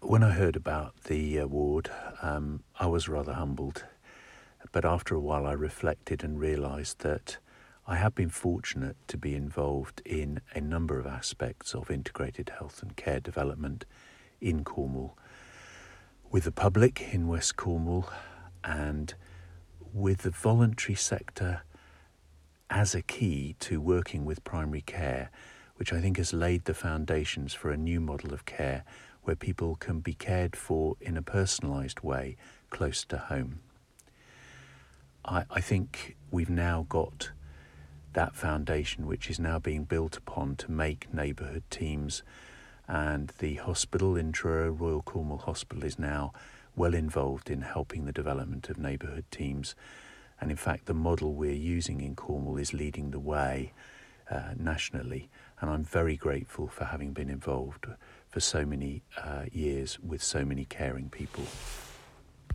When I heard about the award, I was rather humbled. But after a while, I reflected and realised that I have been fortunate to be involved in a number of aspects of integrated health and care development in Cornwall, with the public in West Cornwall and with the voluntary sector as a key to working with primary care, which I think has laid the foundations for a new model of care where people can be cared for in a personalised way close to home. I think we've now got that foundation which is now being built upon to make neighbourhood teams, and the hospital in Truro, Royal Cornwall Hospital, is now well involved in helping the development of neighbourhood teams. And in fact, the model we're using in Cornwall is leading the way nationally. And I'm very grateful for having been involved for so many years with so many caring people.